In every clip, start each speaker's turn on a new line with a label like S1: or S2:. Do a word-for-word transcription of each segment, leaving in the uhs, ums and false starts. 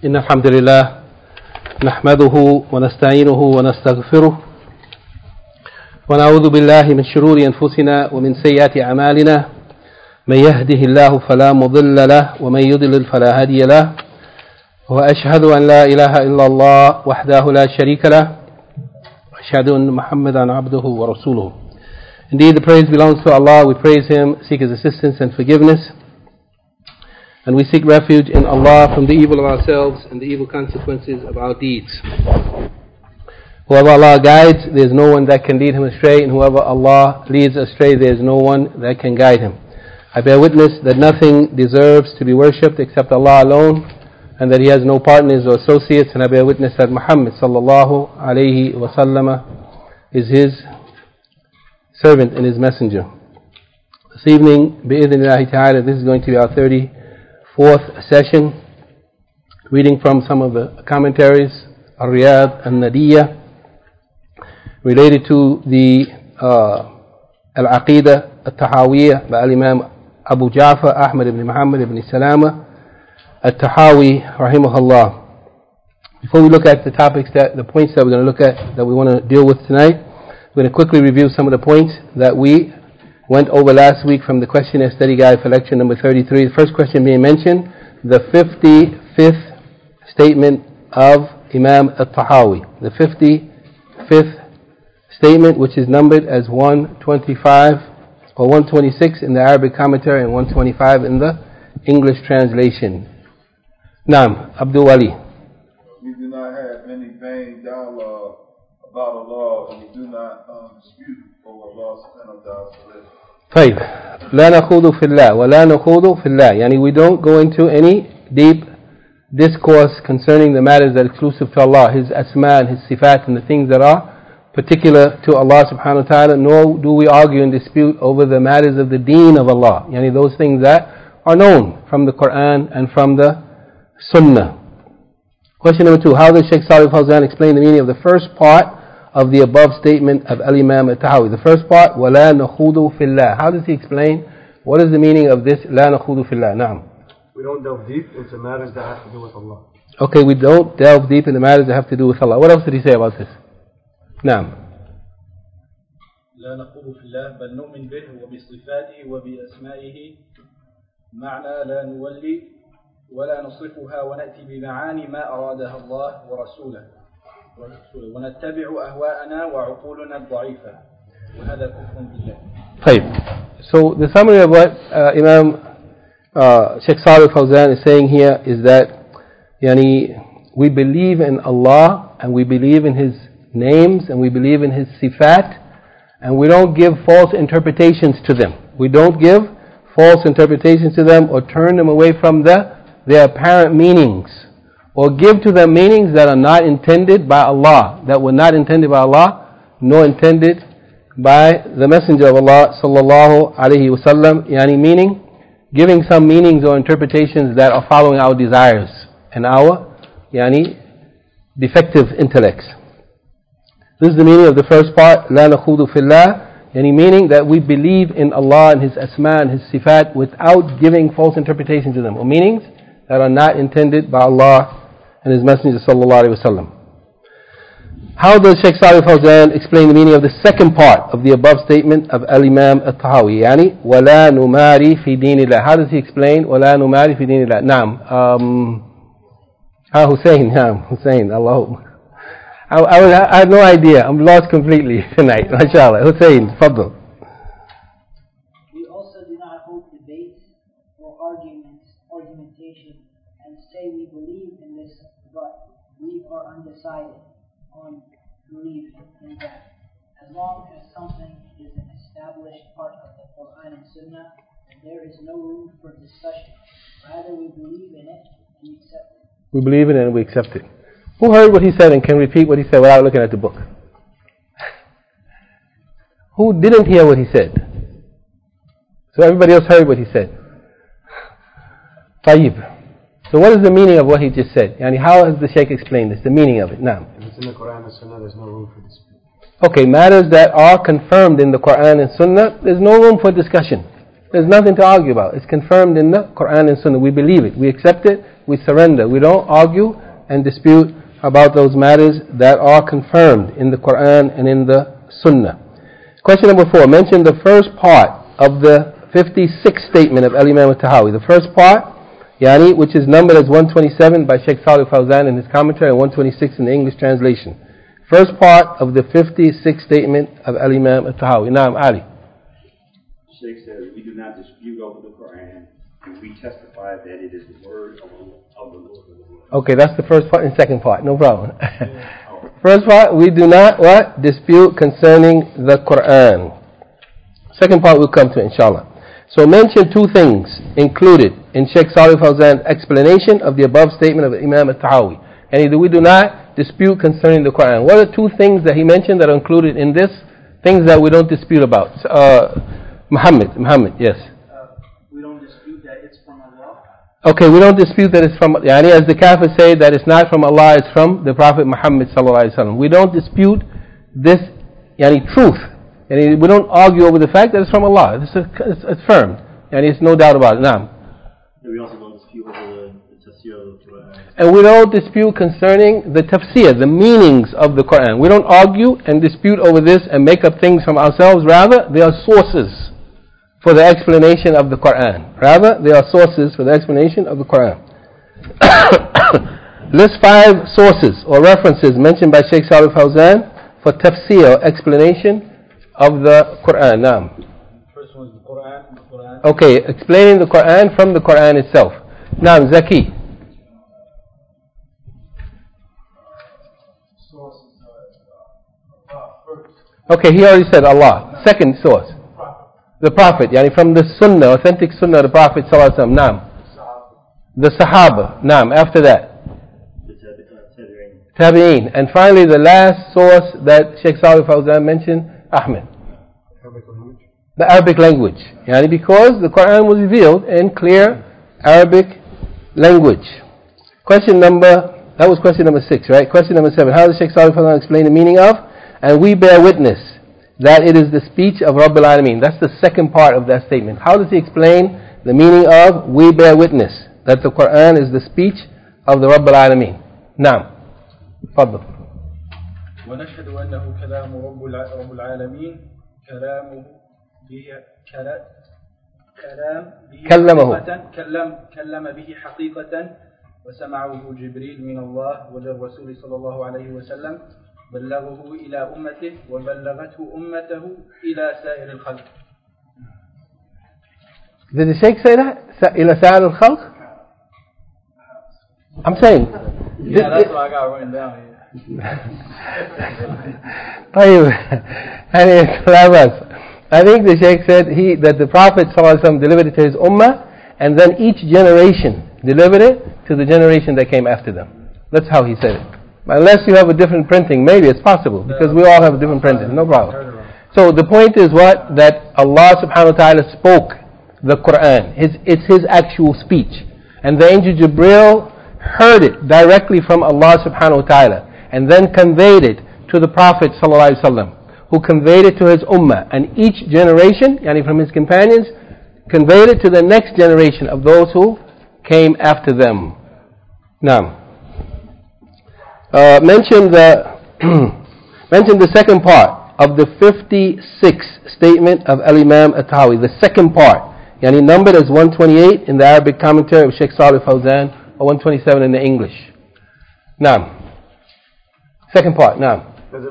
S1: إن الحمد لله نحمده ونستعينه ونستغفره ونعوذ بالله من شرور أنفسنا ومن سيئات أعمالنا من يهده الله فلا مضل له ومن يضلل فلا هادي له وأشهد أن لا إله إلا الله وحده لا شريك له وأشهد أن محمدا عبده ورسوله. Indeed, the praise belongs to Allah. We praise Him, seek His assistance and forgiveness, and we seek refuge in Allah from the evil of ourselves and the evil consequences of our deeds. Whoever Allah guides, there is no one that can lead him astray, and whoever Allah leads astray, there is no one that can guide him. I bear witness that nothing deserves to be worshipped except Allah alone, and that He has no partners or associates, and I bear witness that Muhammad sallallahu alayhi wa sallam is His servant and His messenger. This evening, bi'idhnillahi ta'ala, this is going to be our thirty-fourth session, reading from some of the commentaries, Al-Riyad Al-Nadiyya, related to the uh, Al-Aqidah Al-Tahawiyya by Al-Imam Abu Ja'far Ahmad ibn Muhammad ibn Salama Al-Tahawi rahimahullah. Before we look at the topics, that the points that we're going to look at, that we want to deal with tonight, we're going to quickly review some of the points that we went over last week from the questionnaire study guide for lecture number thirty-three. The first question being mentioned, the fifty-fifth statement of Imam Al-Tahawi. The fifty-fifth statement, which is numbered as one twenty-five or one twenty-six in the Arabic commentary and one twenty-five in the English translation. Naam, Abdul Wali.
S2: We do not have any vain dialogue about Allah, and we do not um, dispute over Allah subhanahu wa ta'ala.
S1: طيب لا نخوض في الله ولا نخوض في الله, يعني we don't go into any deep discourse concerning the matters that are exclusive to Allah, His asma and His sifat, and the things that are particular to Allah subhanahu wa ta'ala, nor do we argue and dispute over the matters of the deen of Allah, yani those things that are known from the Quran and from the Sunnah. Question number two, how does Shaykh Salih Fawzan explain the meaning of the first part of the above statement of Al-Imam Al-Tahawi? The first part, وَلَا نَخُوضُ فِي اللَّهِ. How does he explain what is the meaning of this لَا نَخُوضُ فِي اللَّهِ? Naam.
S3: We don't delve deep into matters that have to do with Allah.
S1: Okay, we don't delve deep into matters that have to do with Allah. What else did he say about this? Naam.
S4: لا نخوض في الله بل نؤمن به وبصفاته وبأسمائه معنى لا نولي ولا نصفها ونأتي بمعاني ما أرادها الله ورسوله ونتبع أهواءنا وعقولنا الضعيفة وهذا كفر بالله.
S1: طيب. So the summary of what uh, Imam uh, Shaykh Salih Fawzan is saying here is that yani, we believe in Allah and we believe in His names and we believe in His sifat, and we don't give false interpretations to them. We don't give false interpretations to them or turn them away from the, their apparent meanings, or give to them meanings that are not intended by Allah, that were not intended by Allah, nor intended by the Messenger of Allah sallallahu alaihi wasallam. Yani meaning, giving some meanings or interpretations that are following our desires and our yani defective intellects. This is the meaning of the first part, لا نخوض في الله, yani meaning that we believe in Allah and His asma and His sifat without giving false interpretations to them, or meanings that are not intended by Allah and His Messenger sallallahu alaihi wasallam. How does Shaykh Salih Fawzan explain the meaning of the second part of the above statement of Al-Imam Al-Tahawi? Yani, وَلَا نُمَارِ فِي دِينِ اللَّهِ. How does he explain وَلَا نُمَارِ فِي دِينِ اللَّهِ? Naam. Um, ah, Hussein, Naam, Hussein, Allahu. I, I, I have no idea. I'm lost completely tonight. MashaAllah. Hussein, Fadl.
S5: We also do not hold debates or arguments, argumentation, and say we believe in this, but we are undecided on belief in that. As long as something is an established part of the Quran and Sunnah, there is no room for discussion. Rather, we believe in it and accept it.
S1: We believe in it and we accept it. Who heard what he said and can repeat what he said without looking at the book? Who didn't hear what he said? So everybody else heard what he said. Tayyib. So what is the meaning of what he just said? Yani how has the Shaykh explained this? The meaning of it. Now.
S3: If it's in the Quran and Sunnah, there's no room for dispute.
S1: Okay, matters that are confirmed in the Quran and Sunnah, there's no room for discussion. There's nothing to argue about. It's confirmed in the Quran and Sunnah. We believe it. We accept it. we surrender. We don't argue and dispute about those matters that are confirmed in the Quran and in the Sunnah. Question number four. Mention the first part of the fifty-sixth statement of Al-Imam al-Tahawi. The first part, yani, which is numbered as one twenty-seven by Shaykh Salih Fawzan in his commentary and one twenty-six in the English translation. First part of the fifty-sixth statement of Al-Imam al-Tahawi. Naam, Ali.
S6: Shaykh says, we do not dispute over the Quran, and we testify that it is the word of the Lord.
S1: Okay, that's the first part and second part, no problem. First part, we do not what? Dispute concerning the Quran. Second part we'll come to, inshallah. So mention two things included in Shaykh Salih Fawzan's explanation of the above statement of Imam al-Tahawi. And we do not dispute concerning the Quran. What are two things that he mentioned that are included in this? Things that we don't dispute about. Uh, Muhammad, Muhammad, yes.
S4: Uh, we don't dispute that it's from Allah.
S1: Okay, we don't dispute that it's from, yani as the Kafirs say that it's not from Allah, it's from the Prophet Muhammad sallallahu alaihi wasallam. We don't dispute this, yani truth. Yani we don't argue over the fact that it's from Allah. It's, it's, it's firm. Yani it's no doubt about it. Naam.
S6: We also don't dispute over the tafsir of the Quran.
S1: And we don't dispute concerning the tafsir, the meanings of the Quran. We don't argue and dispute over this and make up things from ourselves. Rather, they are sources for the explanation of the Quran. Rather, they are sources for the explanation of the Quran. List five sources or references mentioned by Shaykh Salih Fawzan for tafsir, explanation of the Quran. Naam.
S4: First one is the Quran. The Quran.
S1: Okay, explaining the Quran from the Quran itself. Naam, Zaki. Okay, he already said Allah. Second source. The Prophet, yani from the Sunnah, authentic Sunnah of the Prophet sallallahu alaihi wasallam. Naam. The Sahaba. Naam. After that, Tabi'een. And finally, the last source that Shaykh Salih Fawzan mentioned, Ahmed. The Arabic language. Yani because the Quran was revealed in clear Arabic language. Question number, that was question number six, right? Question number seven. How does Shaykh Salih Fawzan explain the meaning of? And we bear witness that it is the speech of Rabbil Alameen. That's the second part of that statement. How does he explain the meaning of we bear witness that the Quran is the speech of the Rabbil Alameen? Naam. Fadl.
S4: ونشهد أنه كلام رب رب العالمين كلامه به كلام به
S1: كلمه
S4: كلم كلم به حقيقة وسمعه جبريل من الله وللرسول صلى الله عليه وسلم بلغه إلى أمته وبلغته أمته إلى سائر الخلق.
S1: Did the Shaykh say that? إلى سائر الخلق? I'm saying.
S4: Yeah, that's what I got written down here.
S1: طيب I think the Shaykh said he that the Prophet ﷺ delivered it to his ummah and then each generation delivered it to the generation that came after them. That's how he said it. Unless you have a different printing, maybe it's possible because we all have a different printing, no problem. So the point is what? That Allah subhanahu wa ta'ala spoke the Quran. It's, it's His actual speech. And the angel Jibreel heard it directly from Allah subhanahu wa ta'ala and then conveyed it to the Prophet sallallahu alaihi wasallam, who conveyed it to his ummah, and each generation, yani from his companions, conveyed it to the next generation of those who came after them. Now, uh, mention the mention the second part of the fifty-sixth statement of Al-Imam al-Tahawi, the second part, yani numbered as one twenty-eight in the Arabic commentary of Shaykh Salih Fawzan, or one twenty-seven in the English. Now, second part, now.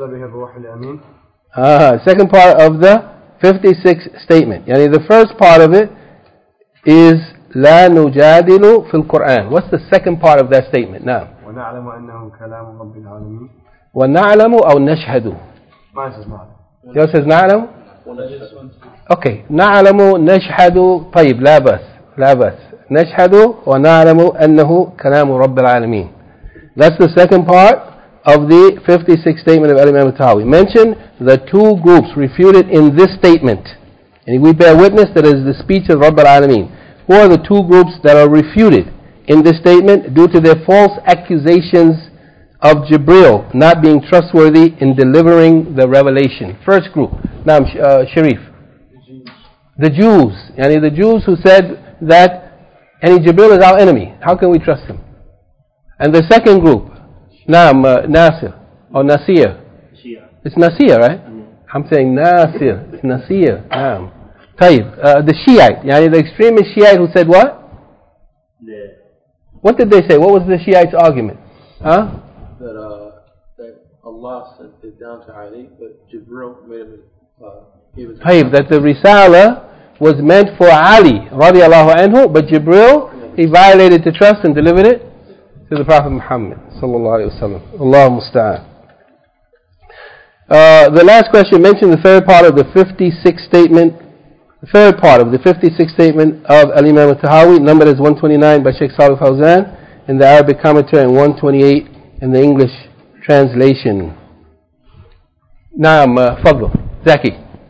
S1: Ah, second part of the fifty-sixth statement. Yani the first part of it is لا نجادل في القرآن. What's the second part of that statement? Now.
S3: ونعلم أنه كلام رب العالمين.
S1: ونعلم أو نشهد.
S3: ما says نعلم.
S1: Yours says نعلم. Okay. نعلم نشهد. طيب لا بأس لا بأس. نشهد ونعلم أنه كلام رب العالمين. That's the second part of the fifty-sixth statement of Al-Imam al-Tahawi. Mention the two groups refuted in this statement. And we bear witness that it is the speech of Rabb al-Alameen. Who are the two groups that are refuted in this statement due to their false accusations of Jibreel not being trustworthy in delivering the revelation? First group. Now, uh, Sharif. The Jews. Yani the Jews who said that and Jibreel is our enemy. How can we trust him? And the second group, Naam, uh, Nasir, or Nasir.
S6: Shia.
S1: It's Nasir, right? I'm saying Nasir. It's Nasir. Naam. Tayyib. Uh, the Shiite. Yani the extremist Shiite who said what?
S6: Yeah.
S1: What did they say? What was the Shiite's argument? Huh?
S7: That, uh, that Allah sent it down to Ali, but Jibril made him, uh, gave it to
S1: Tayyib. That the Risala was meant for Ali, radiallahu anhu, but Jibril, he violated the trust and delivered it to the Prophet Muhammad, sallallahu alayhi wa sallam. Allahu musta'an. Uh, the last question mentioned the third part of the fifty-sixth statement, the third part of the fifty-sixth statement of Al-Imam al-Tahawi, numbered as one twenty-nine by Shaykh Salih Fawzan in the Arabic commentary and one twenty-eight in the English translation. Naam, uh, Fadl, Zaki.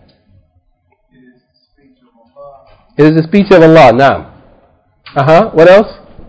S1: It is the speech of Allah, Naam. Uh-huh, what else?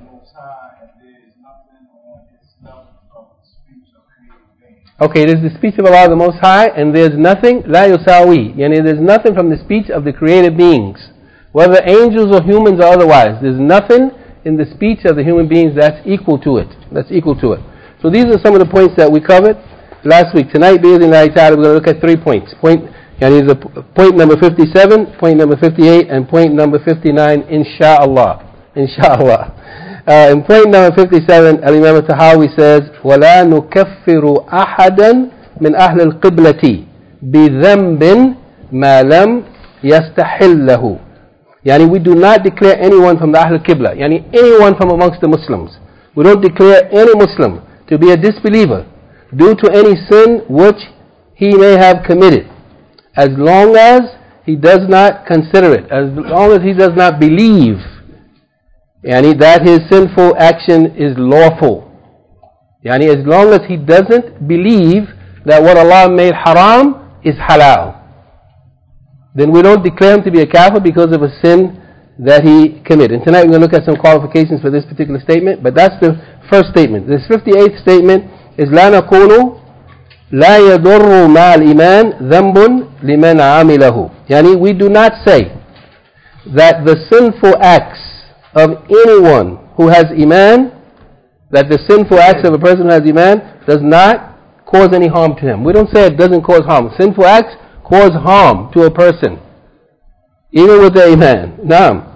S1: Okay, it is the speech of Allah the Most High, and there's nothing, la yusawi, yani there's nothing from the speech of the created beings, whether angels or humans or otherwise. There's nothing in the speech of the human beings that's equal to it. That's equal to it. So these are some of the points that we covered last week. Tonight, bi'idhnillahi ta'ala, we're going to look at three points. Point, yani the point number fifty-seven, point number fifty-eight, and point number fifty-nine, insha'Allah. Insha'Allah. Uh, in point number fifty-seven, Al-Imam al-Tahawi says, وَلَا نُكَفِّرُ أَحَدًا مِنْ أَهْلِ الْقِبْلَةِ بِذَنْبٍ مَا لَمْ يَسْتَحِلَّهُ. Yani we do not declare anyone from the Ahl al-Qibla, yani anyone from amongst the Muslims. We don't declare any Muslim to be a disbeliever due to any sin which he may have committed, as long as he does not consider it, as long as he does not believe Yani that his sinful action is lawful. Yani as long as he doesn't believe that what Allah made haram is halal, then we don't declare him to be a kafir because of a sin that he committed. And tonight we're going to look at some qualifications for this particular statement, but that's the first statement. This fifty-eighth statement is لا نقول لا يضر مع الإيمان ذنب لمن عمله. Yani we do not say that the sinful acts of anyone who has iman, that the sinful acts of a person who has iman does not cause any harm to him. We don't say it doesn't cause harm. Sinful acts cause harm to a person, even with their iman. Naam.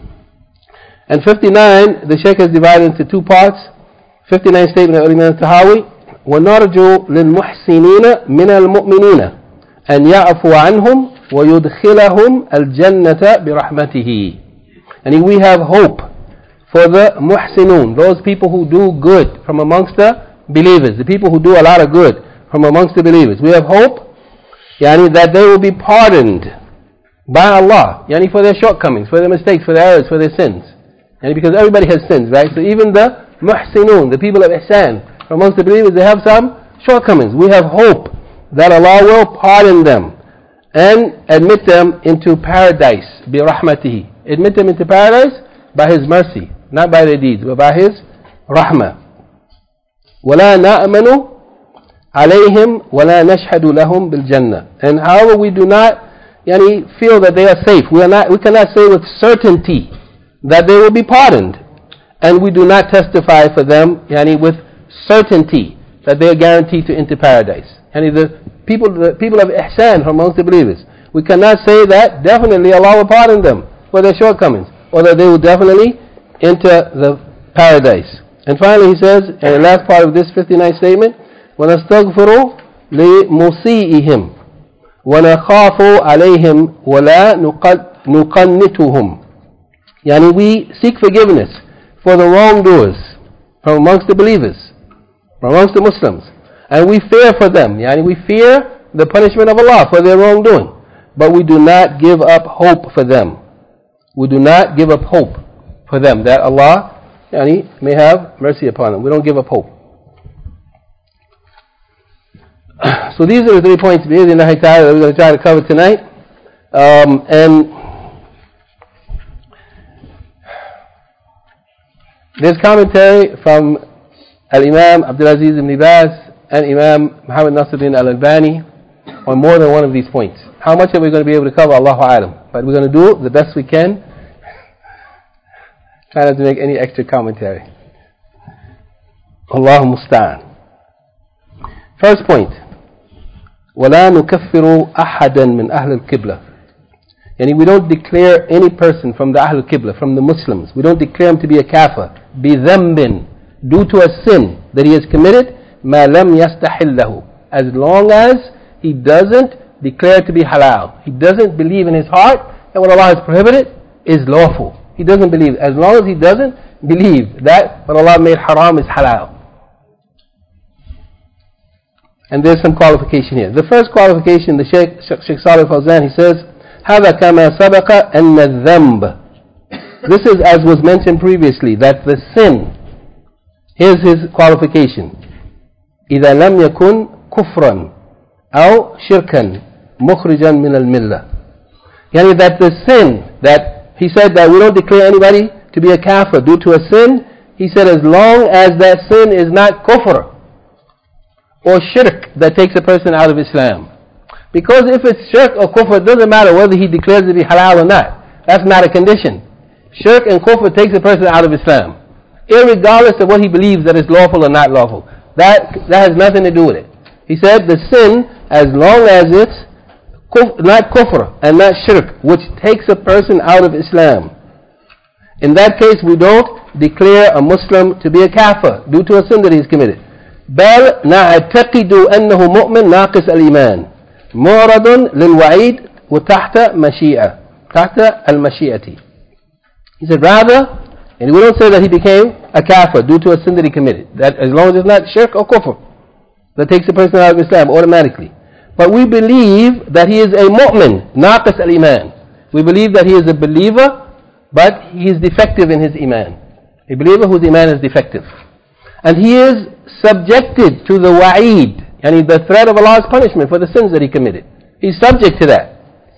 S1: And fifty-nine, the Shaykh has divided into two parts. fifty-nine statement of Imam al-Tahawi, وَنَرْجُو لِلْمُحْسِنِينَ مِنَ الْمُؤْمِنِينَ أَنْ يَعْفُوا عَنْهُمْ وَيُدْخِلَهُمْ الْجَنَّةَ بِرَحْمَتِهِ. And we have hope for the muhsinun, those people who do good from amongst the believers, the people who do a lot of good from amongst the believers. We have hope yani, that they will be pardoned by Allah, yani, for their shortcomings, for their mistakes, for their errors, for their sins. Yani, because everybody has sins, right? So even the muhsinun, the people of ihsan, from amongst the believers, they have some shortcomings. We have hope that Allah will pardon them and admit them into paradise, bi rahmatihi. Admit them into paradise by His mercy, not by their deeds, but by His rahmah. وَلَا نَأْمَنُ عَلَيْهِمْ وَلَا نَشْهَدُ لَهُمْ بِالْجَنَّةِ. And however we do not yani, feel that they are safe, we, are not, we cannot say with certainty that they will be pardoned, and we do not testify for them yani, with certainty that they are guaranteed to enter paradise. Yani the people, the people of ihsan from amongst the believers, we cannot say that definitely Allah will pardon them for their shortcomings, or that they will definitely enter the paradise. And finally he says, in the last part of this fifty-ninth statement, وَنَسْتَغْفِرُ لِمُسِيئِهِمْ وَنَخَافُ عَلَيْهِمْ وَلَا نُقَنِّتُهُمْ. Yani we seek forgiveness for the wrongdoers from amongst the believers, from amongst the Muslims, and we fear for them. Yani we fear the punishment of Allah for their wrongdoing, but we do not give up hope for them. We do not give up hope for them that Allah yani, may have mercy upon them. We don't give up hope. So these are the three points that we're going to try to cover tonight. Um, and there's commentary from Al-Imam Abdul Aziz ibn Baz and Imam Muhammad Nasiruddin Al-Albani on more than one of these points. How much are we going to be able to cover? Allahu A'lam. But we're going to do the best we can. Try not to make any extra commentary. Allahu musta'an. First point, وَلَا نُكَفِّرُ أَحَدًا مِنْ أَهْلِ الْقِبْلَةِ. Yani we don't declare any person from the Ahl al-Qibla, from the Muslims, we don't declare him to be a kafir, بِذَنْبٍ, due to a sin that he has committed, مَا لَمْ يَسْتَحِلَّهُ, as long as he doesn't declare it to be halal. He doesn't believe in his heart that what Allah has prohibited is lawful. He doesn't believe. As long as he doesn't believe that what Allah made haram is halal. And there's some qualification here. The first qualification, the Shaykh, Shaykh Salih Fawzan, he says, هذا كما سبق أن الذنب. This is as was mentioned previously, that the sin, here's his qualification, إذا لم يكن كفرا أو شركا مخرجا من الملة. Yani that the sin, that he said that we don't declare anybody to be a kafir due to a sin, he said as long as that sin is not kufr or shirk that takes a person out of Islam. Because if it's shirk or kufr, it doesn't matter whether he declares it to be halal or not. That's not a condition. Shirk and kufr takes a person out of Islam, irregardless of what he believes that is lawful or not lawful. That, that has nothing to do with it. He said the sin, as long as it's kuf, not kufr and not shirk, which takes a person out of Islam. In that case, we don't declare a Muslim to be a kafir due to a sin that he's committed. بل نعتقد أنه مؤمن ناقص الإيمان معرض للوعيد وتحت مشيئة تحت المشيئة. He said rather, and we don't say that he became a kafir due to a sin that he committed. That as long as it's not shirk or kufr that takes a person out of Islam automatically. But we believe that he is a mu'min, naqis al-iman. We believe that he is a believer, but he is defective in his iman. A believer whose iman is defective. And he is subjected to the wa'id, yani the threat of Allah's punishment for the sins that he committed. He is subject to that.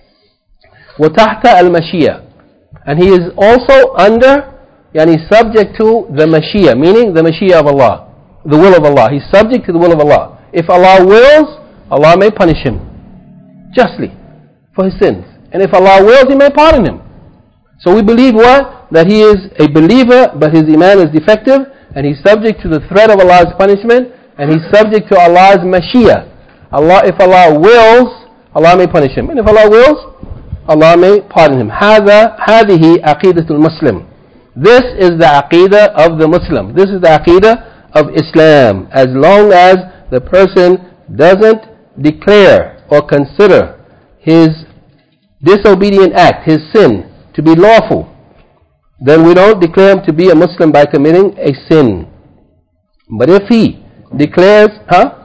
S1: وَتَحْتَ الْمَشِيَّةِ. And he is also under, yani subject to the mashiyah, meaning the mashiyah of Allah, the will of Allah. He's subject to the will of Allah. If Allah wills, Allah may punish him justly for his sins. And if Allah wills, He may pardon him. So we believe what? That he is a believer, but his iman is defective, and he's subject to the threat of Allah's punishment, and he's subject to Allah's mashiyah. Allah, if Allah wills, Allah may punish him. And if Allah wills, Allah may pardon him. هذا هذه عقيدة المسلم. This is the aqidah of the Muslim. This is the aqidah of Islam. As long as the person doesn't declare or consider his disobedient act, his sin, to be lawful, then we don't declare him to be a Muslim by committing a sin. But if he declares, huh?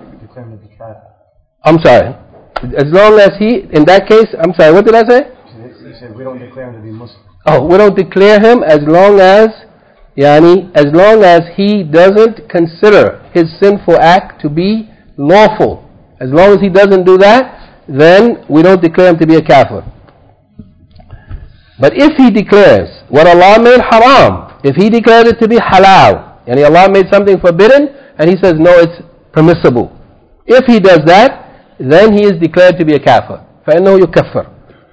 S1: I'm sorry. As long as he, in that case, I'm sorry, what did I say?
S3: He said we don't declare him to be Muslim.
S1: Oh, we don't declare him as long as, yani, as long as he doesn't consider his sinful act to be lawful. As long as he doesn't do that, then we don't declare him to be a kafir. But if he declares what Allah made haram, if he declared it to be halal, and Allah made something forbidden, and he says, no, it's permissible. If he does that, then he is declared to be a kafir. فَإِنَّهُ يُكَفَّرُ.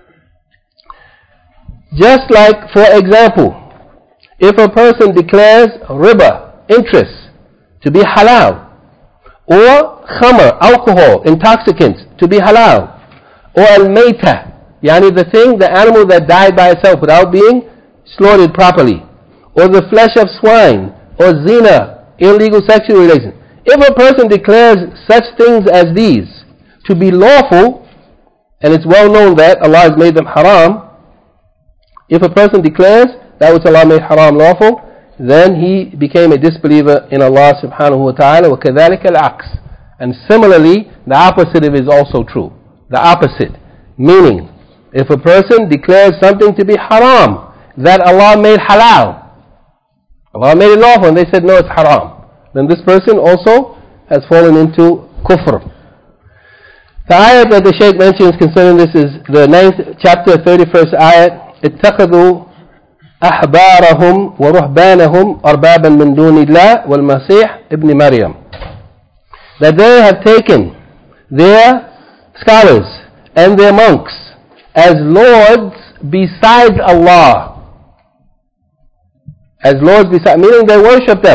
S1: Just like, for example, if a person declares riba, interest, to be halal, or khamr, alcohol, intoxicants, to be halal, or al-mayta, yani the thing, the animal that died by itself without being slaughtered properly, or the flesh of swine, or zina, illegal sexual relations. If a person declares such things as these to be lawful, and it's well known that Allah has made them haram, if a person declares that which Allah made haram lawful, then he became a disbeliever in Allah subhanahu wa ta'ala. وَكَذَلِكَ الْعَكْسِ. And similarly, the opposite of it is also true. The opposite. Meaning, if a person declares something to be haram that Allah made halal, Allah made it lawful and they said no, it's haram, then this person also has fallen into kufr. The ayat that the Shaykh mentions concerning this is the ninth chapter, thirty-first ayat. اتخذوا أحبارهم ورهبانهم أربابا من دون الله والمسيح ابن مريم. That they have taken their scholars and their monks as lords besides Allah. As lords besides, meaning they worship them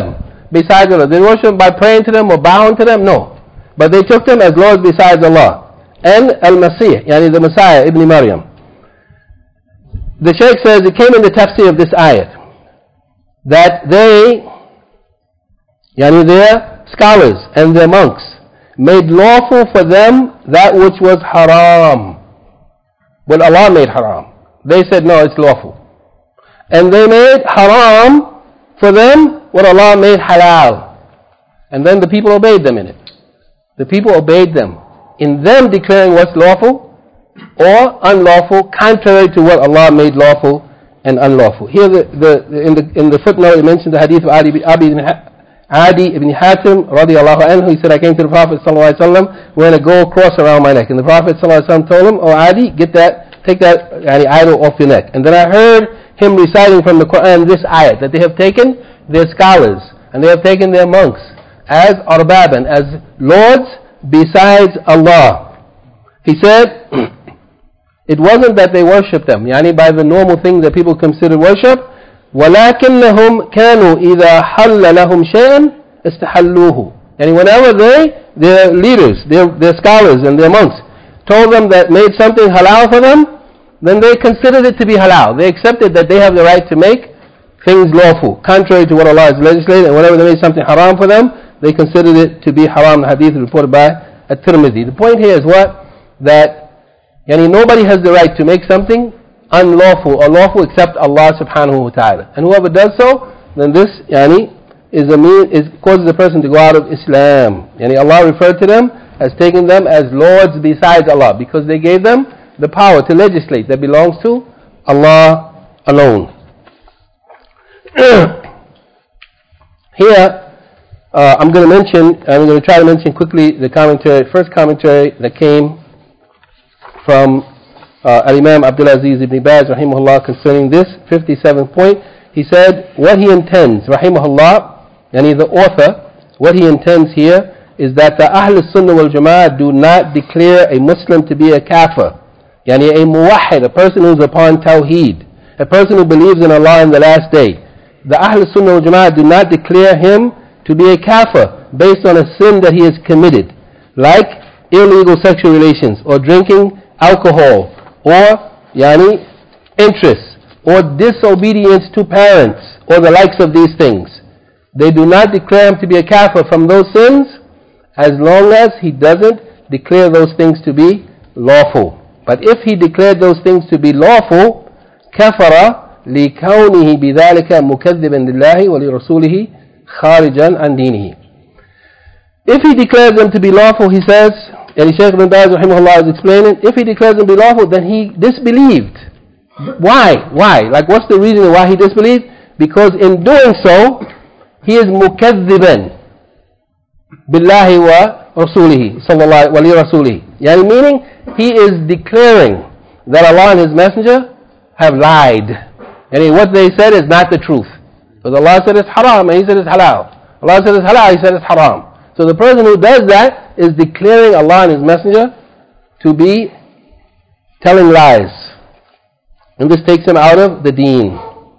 S1: besides Allah. They worship them by praying to them or bowing to them? No. But they took them as lords besides Allah. And Al-Masih, yani the Messiah, Ibn Maryam. The Shaykh says, it came in the tafsir of this ayat, that they, yani their scholars and their monks, made lawful for them that which was haram. Well, Allah made haram. They said, no, it's lawful. And they made haram for them what Allah made halal. And then the people obeyed them in it. The people obeyed them in them declaring what's lawful or unlawful, contrary to what Allah made lawful and unlawful. Here, the, the, in, the, in the footnote, it mentions the hadith of Adi, Adi, ibn, Adi ibn Hatim, radiallahu anhu. He said, I came to the Prophet sallallahu alaihi wasallam wearing a gold cross around my neck. And the Prophet sallallahu alaihi wasallam told him, oh Adi, get that, take that yani, idol off your neck. And then I heard him reciting from the Quran this ayat, that they have taken their scholars and they have taken their monks as arbaban, as lords besides Allah. He said, it wasn't that they worshipped them, yani by the normal things that people consider worship, وَلَكِنَّهُمْ كَانُوا إِذَا حَلَّ لَهُمْ شَيْئًا اسْتَحَلُّوهُ. And whenever they, their leaders, their, their scholars and their monks, told them that made something halal for them, then they considered it to be halal. They accepted that they have the right to make things lawful, contrary to what Allah has legislated, and whenever they made something haram for them, they considered it to be haram. The hadith is reported by At-Tirmidhi. The point here is what? That yani, nobody has the right to make something unlawful or lawful except Allah subhanahu wa ta'ala. And whoever does so, then this yani, is a mean, is, causes a person to go out of Islam. Yani Allah referred to them as taking them as lords besides Allah, because they gave them the power to legislate that belongs to Allah alone. Here, uh, I'm going to mention, I'm going to try to mention quickly the commentary, first commentary that came from uh, Al-Imam Abdul Aziz ibn Baz, rahimahullah, concerning this fifty-seventh point. He said, what he intends, rahimahullah, yani the author, what he intends here is that the Ahl Sunnah wal Jama'ah do not declare a Muslim to be a kafir, yani a muwahhid, a person who's upon tawheed, a person who believes in Allah in the last day. The Ahl Sunnah wal Jama'ah do not declare him to be a kafir based on a sin that he has committed, like illegal sexual relations, or drinking alcohol, or yani interest, or disobedience to parents, or the likes of these things. They do not declare him to be a kafir from those sins, as long as he doesn't declare those things to be lawful. But if he declared those things to be lawful, kafara لكونه بذلك مكذبا لله ولرسوله خارجا عن دينه. If he declares them to be lawful, he says, and Shaykh ibn Baz rahimahullah is explaining, if he declares them to be lawful, then he disbelieved. Why? Why? Like, what's the reason why he disbelieved? Because in doing so, he is mukaddiban billahi wa rasulihi sallallahu wa li rasulihi. Yani meaning, he is declaring that Allah and His Messenger have lied. And what they said is not the truth. Because Allah said it's haram and He said it's halal. Allah said it's halal, He said it's haram. So the person who does that is declaring Allah and His Messenger to be telling lies. And this takes him out of the deen.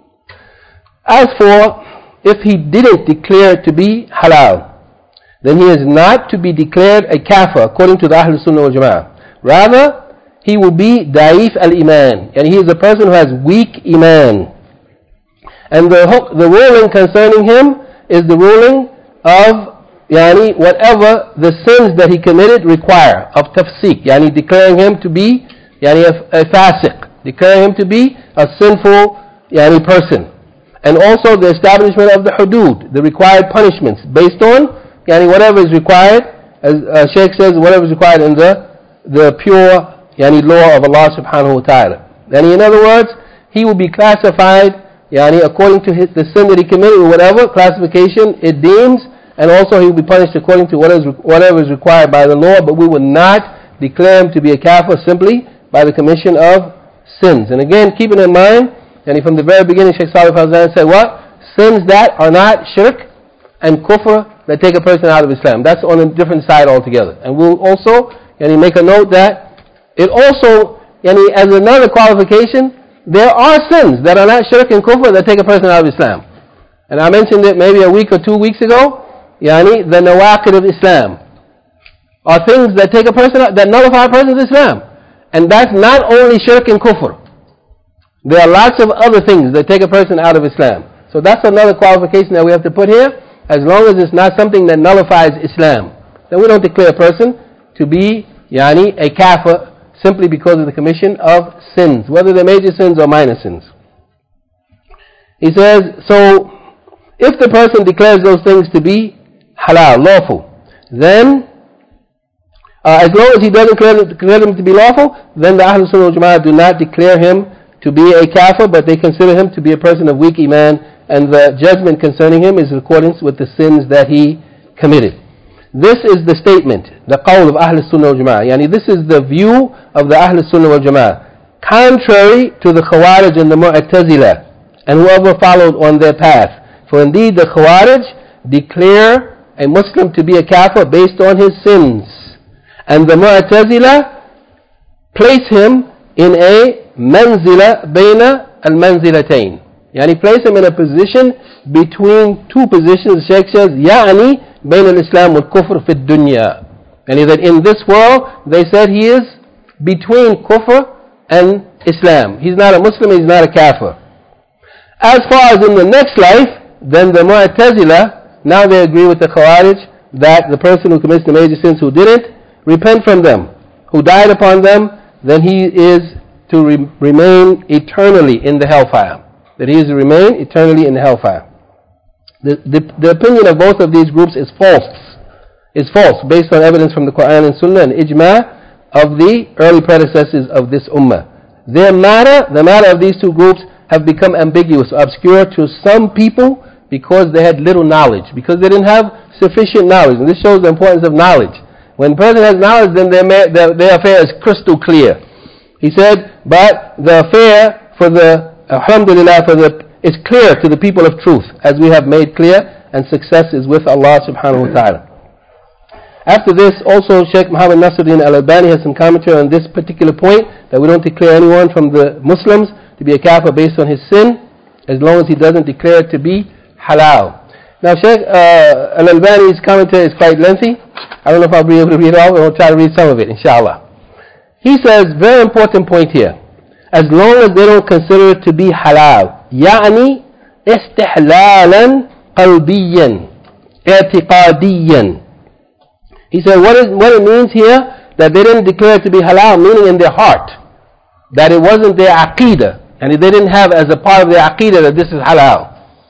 S1: As for if he didn't declare it to be halal, then he is not to be declared a kafir according to the Ahl Sunnah wal Jama'ah. Rather, he will be da'if al-iman, and he is a person who has weak iman. And the the ruling concerning him is the ruling of yani whatever the sins that he committed require, of tafsiq, yani declaring him to be yani a, a fasiq, declaring him to be a sinful yani person. And also the establishment of the hudud, the required punishments, based on yani whatever is required, as uh, Shaykh says, whatever is required in the the pure yani law of Allah subhanahu wa ta'ala. Yani in other words, he will be classified yani according to his, the sin that he committed, or whatever classification it deems, and also he will be punished according to whatever is, whatever is required by the law, but we will not declare him to be a kafir simply by the commission of sins. And again, keeping in mind, yani from the very beginning, Shaykh Salih Fawzan said what? Sins that are not shirk and kufr that take a person out of Islam. That's on a different side altogether. And we'll also yani make a note that it also, yani, as another qualification, there are sins that are not shirk and kufr that take a person out of Islam. and I mentioned it maybe a week or two weeks ago, yani the nawaqid of Islam, are things that take a person out, that nullify a person's Islam. And that's not only shirk and kufr. There are lots of other things that take a person out of Islam. So that's another qualification that we have to put here. As long as it's not something that nullifies Islam, then we don't declare a person to be yani a kafir simply because of the commission of sins, whether they're major sins or minor sins. He says, so if the person declares those things to be halal, lawful, then uh, as long as he doesn't declare, declare them to be lawful, then the Ahlul Sunnah wal Jama'ah do not declare him to be a kafir, but they consider him to be a person of weak iman, and the judgment concerning him is in accordance with the sins that he committed. This is the statement, the qawl of Ahlul Sunnah wal Jama'ah. Yani this is the view of the Ahlul Sunnah wal Jama'ah, contrary to the Khawarij and the Mu'tazila, and whoever followed on their path. For indeed the Khawarij declare a Muslim to be a kafir based on his sins, and the Mu'tazila place him in a manzila bayna al-manzilatayn. Yani place him in a position between two positions. Shaykh says, يعني بين الإسلام والكفر في الدنيا. And that in this world, they said he is between kufr and Islam. He's not a Muslim, he's not a kafir. As far as in the next life, then the Mu'tazila, now they agree with the Khawarij that the person who commits the major sins who didn't repent from them, who died upon them, then he is to re- remain eternally in the hellfire. That he is to remain eternally in the hellfire. The, the, the opinion of both of these groups is false. Is false based on evidence from the Quran and Sunnah and ijma' of the early predecessors of this ummah. Their matter, the matter of these two groups have become ambiguous, obscure to some people because they had little knowledge, because they didn't have sufficient knowledge. And this shows the importance of knowledge. When a person has knowledge, then their, their, their affair is crystal clear. He said, but the affair for the, alhamdulillah, for the is clear to the people of truth, as we have made clear, and success is with Allah subhanahu wa ta'ala. After this, also Shaykh Muhammad Nasruddin al-Albani has some commentary on this particular point, that we don't declare anyone from the Muslims to be a kafir based on his sin, as long as he doesn't declare it to be halal. Now Shaykh uh, al-Albani's commentary is quite lengthy. I don't know if I'll be able to read it all, but I'll try to read some of it, inshallah. He says, very important point here, as long as they don't consider it to be halal, يعني استحلالا قلبيا اعتقاديا. He said what, is, what it means here, that they didn't declare it to be halal, meaning in their heart, that it wasn't their aqidah, and they didn't have as a part of their aqidah that this is halal.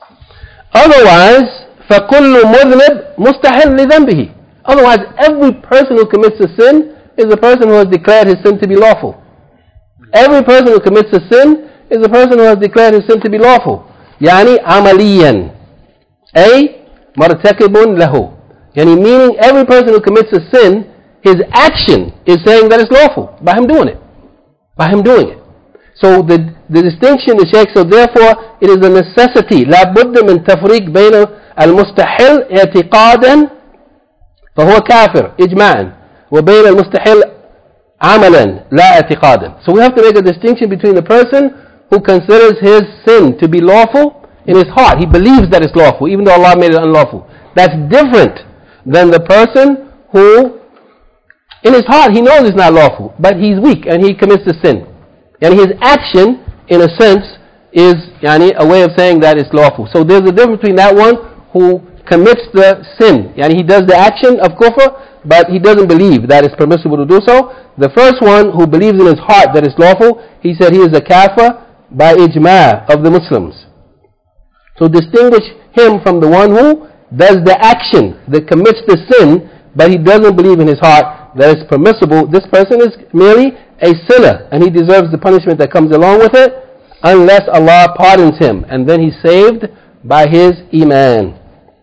S1: Otherwise, فَكُلُّ مُذْنِبْ مُسْتَحِلْ لِذَنْبِهِ. Otherwise, every person who commits a sin is a person who has declared his sin to be lawful. Every person who commits a sin is a person who has declared his sin to be lawful. يعني عمليا أي مرتكب له. يعني meaning every person who commits a sin, his action is saying that it's lawful by him doing it. By him doing it. So the, the distinction is Shaykh, so therefore it is a necessity. لا بد من تفريق بين المستحل اعتقادا فهو كافر إجماعا وبين المستحل عملا لا اعتقادا. So we have to make a distinction between the person who considers his sin to be lawful in his heart. He believes that it's lawful, even though Allah made it unlawful. That's different than the person who, in his heart, he knows it's not lawful, but he's weak and he commits the sin. And his action, in a sense, is yani, a way of saying that it's lawful. So there's a difference between that one who commits the sin. Yani he does the action of kufr, but he doesn't believe that it's permissible to do so. The first one who believes in his heart that it's lawful, he said he is a kafir by ijma' of the Muslims. So distinguish him from the one who does the action, that commits the sin, but he doesn't believe in his heart that it's permissible. This person is merely a sinner, and he deserves the punishment that comes along with it, unless Allah pardons him, and then he's saved by his iman.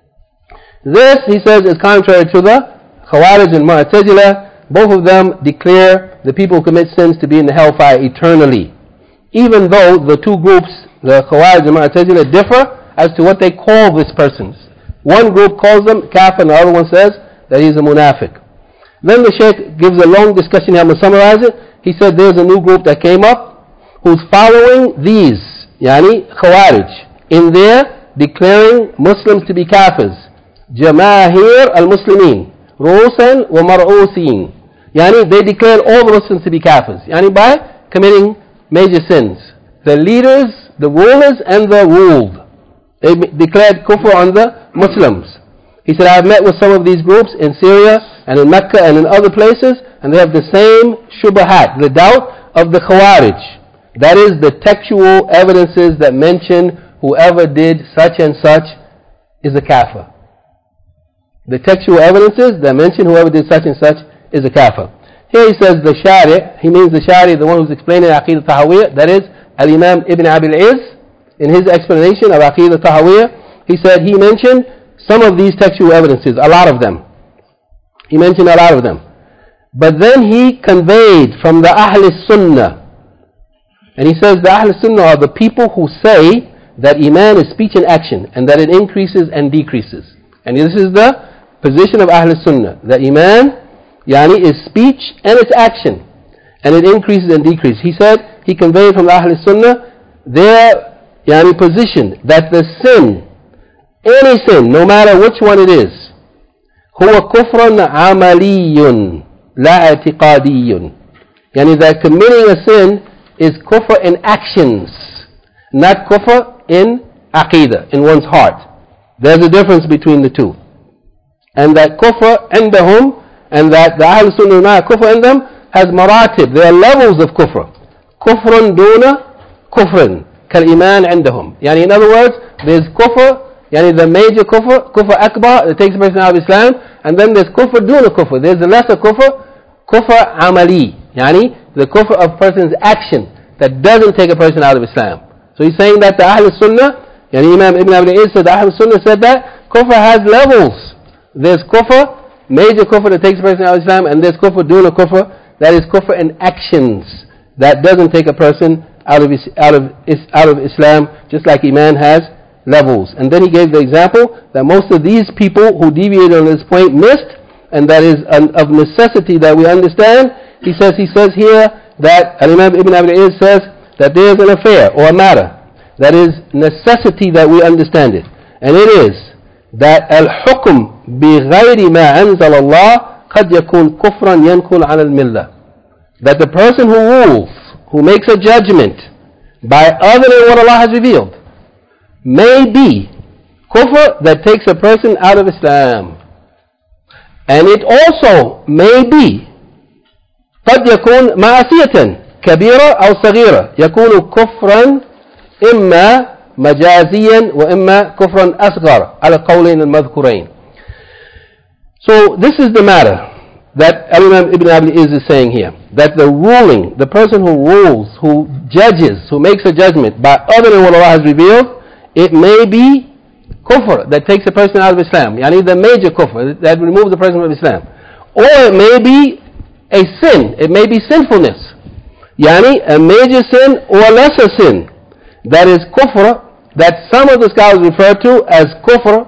S1: This, he says, is contrary to the Khawarij and Mu'tazila. Both of them declare the people who commit sins to be in the hellfire eternally. Even though the two groups, the Khawarij and Mu'tazila, differ as to what they call these persons. One group calls them kafir and the other one says that he's a munafiq. Then the Shaykh gives a long discussion here. I'm going to summarize it. He said there's a new group that came up who's following these, yani Khawarij, in their declaring Muslims to be kafirs. Jamahir al-Muslimin. Rusan wa mar'usin. Yani they declared all the Muslims to be kafirs. Yani by committing major sins. The leaders, the rulers and the ruled. They declared kufr on the Muslims. He said, I have met with some of these groups in Syria and in Mecca and in other places, and they have the same shubahat, the doubt of the Khawarij. That is the textual evidences that mention whoever did such and such is a kafir. The textual evidences that mention whoever did such and such is a kafir. Here he says the Shari', he means the Shari', the one who's explaining Aqidah Tahawiyah, that is Al-Imam Ibn Abil Izz. In his explanation of Aqidah Tahawiyah, he said he mentioned some of these textual evidences, a lot of them. He mentioned a lot of them. But then he conveyed from the Ahl Sunnah. And he says the Ahl Sunnah are the people who say that Iman is speech and action, and that it increases and decreases. And this is the position of Ahl Sunnah, that Iman yani, is speech and it's action, and it increases and decreases. He said, he conveyed from the Ahl Sunnah their yani, position that the sin, any sin, no matter which one it is, huwa kufrun amaliyun la i'tiqadiyun. Yani that committing a sin is kufr in actions, not kufr in aqidah, in one's heart. There's a difference between the two. And that kufr indahum, and that the Ahl Sunnah wal kufr in them has maratib. There are levels of kufr. Kufrun duna kufrin kal iman indahum. Yani in other words, there's kufr, yani the major kufr, kufr akbar, that takes a person out of Islam, and then there's kufr duna kufr. There's the lesser kufr, kufr amali, yani the kufr of person's action that doesn't take a person out of Islam. So he's saying that the Ahl Sunnah, yani Imam Ibn Abil Izz said, the Ahl Sunnah said that kufr has levels. There's kufr, major kufr that takes a person out of Islam, and there's kufr duna kufr, that is kufr in actions that doesn't take a person out of out of out of Islam, just like Iman has levels. And then he gave the example that most of these people who deviated on this point missed, and that is an, of necessity that we understand. He says he says here that Imam Ibn Abil Izz says that there is an affair or a matter that is necessity that we understand it, and it is that al-hukm bighayri ma anzal Allah qad yakun kufran yankul ala al-millah. That the person who rules, who makes a judgment by other than what Allah has revealed, may be kufr that takes a person out of Islam. And it also may be قد يكون معصية كبيرة أو صغيرة، يكون كفرا إما مجازيا وإما كفرا أصغر على القولين المذكورين. So this is the matter that Imam Ibn Abil Izz is saying here, that the ruling, the person who rules, who judges, who makes a judgment by other than what Allah has revealed, it may be kufr that takes a person out of Islam, yani the major kufr that removes the person from Islam, or it may be a sin, it may be sinfulness, yani a major sin or a lesser sin, that is kufr, that some of the scholars refer to as kufr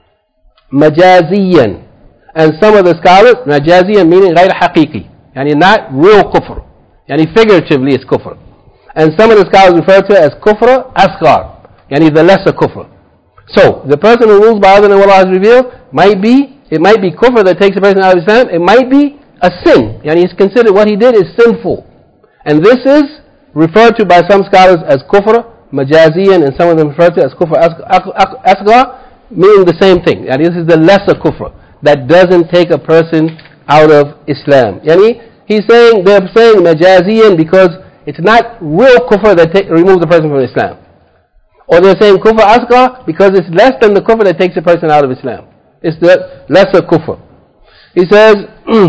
S1: majaziyan, and some of the scholars, majaziyan meaning غير حقيقي, yani not real kufr, yani figuratively it's kufr, and some of the scholars refer to it as kufr asghar, yani the lesser kufr. So the person who rules by other than what Allah has revealed might be, it might be kufr that takes a person out of Islam, it might be a sin, yani it's considered what he did is sinful, and this is referred to by some scholars as kufr majaziyan, and some of them refer to it as kufr asghar, meaning the same thing. Yani this is the lesser kufr that doesn't take a person out of Islam. Yani he's saying, they're saying majaziyan because it's not real kufr that ta- removes the person from Islam. Or they're saying kufr asghar because it's less than the kufr that takes a person out of Islam. It's the lesser kufr. He says,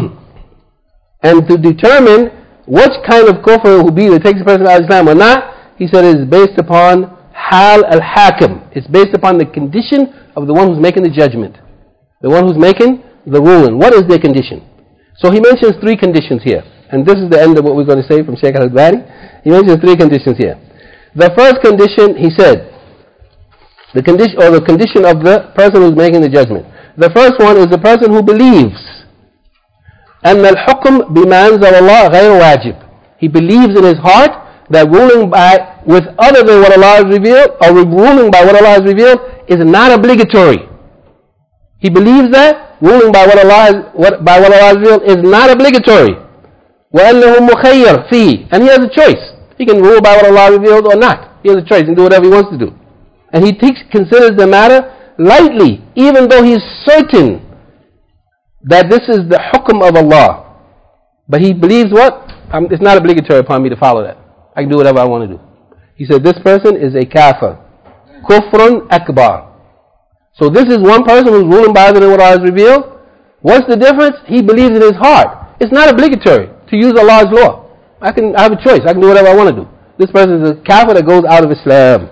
S1: and to determine which kind of kufr will be that takes a person out of Islam or not, he said it is based upon hal al-hakim. It's based upon the condition of the one who's making the judgment. The one who's making the ruling. What is their condition? So he mentions three conditions here. And this is the end of what we're going to say from Shaykh al-Albani. He mentions three conditions here. The first condition, he said, the condition or the condition of the person who's making the judgment. The first one is the person who believes أن الحكم بما أنزل الله غير واجب. He believes in his heart that ruling by with other than what Allah has revealed, or ruling by what Allah has revealed, is not obligatory. He believes that ruling by what Allah has, what, by what Allah has revealed is not obligatory. وَأَنَّهُ مُخَيَّرٌ فِيهِ. And he has a choice. He can rule by what Allah revealed or not. He has a choice and do whatever he wants to do. And he takes, considers the matter lightly, even though he is certain that this is the hukm of Allah. But he believes what? Um, it's not obligatory upon me to follow that. I can do whatever I want to do. He said this person is a kafir. Kufrun akbar. So this is one person who's ruling by other than what Allah has revealed. What's the difference? He believes in his heart. It's not obligatory to use Allah's law. I can I have a choice. I can do whatever I want to do. This person is a kafir that goes out of Islam.